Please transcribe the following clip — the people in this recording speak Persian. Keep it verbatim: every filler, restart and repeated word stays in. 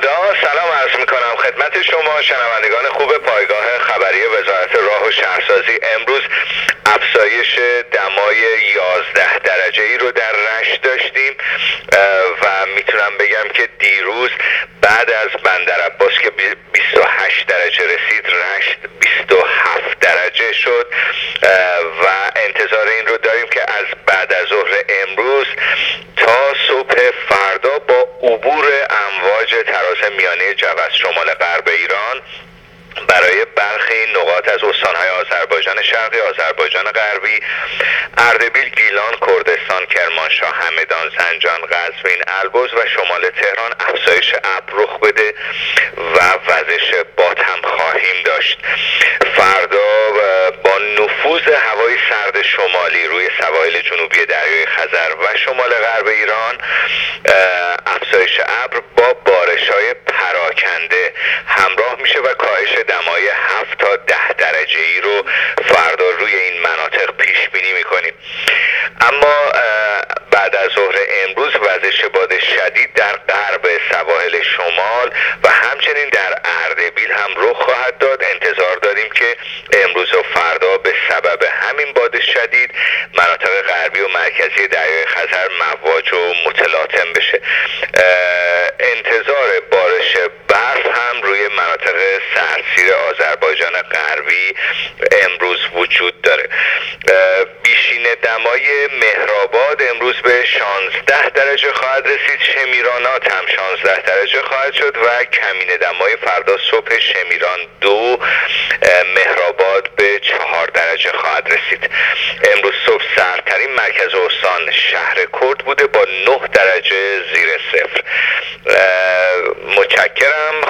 خدا. سلام عرض میکنم خدمت شما شنوندگان خوب پایگاه خبری وزارت راه و شهرسازی. امروز افزایش دمای یازده درجه ای رو در رشت داشتیم و میتونم بگم که دیروز بعد از بندرعباس که بیست و هشت درجه رسید، رشت بیست و هفت درجه شد و انتظار این رو داریم که از بعد از ظهر امروز تا صبح فردا با عبور امواج تراز میانه جوز شمال غرب ایران برای برخی نقاط از استان‌های آذربایجان شرقی، آذربایجان غربی، اردبیل، گیلان، کردستان، کرمانشاه، همدان، زنجان، قزوین، البرز و شمال تهران افزایش ابر رخ بده و وزش باد هم خواهیم داشت. فردا با نفوذ هوای سرد شمالی روی سواحل جنوبی دریای خزر و شمال غرب ایران، افزایش ابر با بارش‌های پراکنده همراه میشه و کاهش دمای هفت تا ده درجه ای رو فردا روی این مناطق پیش بینی میکنیم. اما بعد از ظهر امروز وزش باد شدید در غرب سواحل شمال و همچنین در اردبیل هم رخ خواهد داد. انتظار داریم که امروز و فردا به سبب همین باد شدید مناطق غربی و مرکزی دریای خزر مواج و متلاطم بشه. انتظار بارش برف هم روی مناطق سرسیر آذربایجان غربی امروز وجود داره. بیشین دمای مهرآباد امروز به شانزده درجه خواهد رسید، شمیرانات هم شانزده درجه خواهد شد و کمین دمای فردا صبح شمیران دو، مهرآباد به چهار درجه خواهد رسید. امروز صبح سردترین مرکز استان شهر کرد بوده با نه درجه زیر صفر. متشکرم.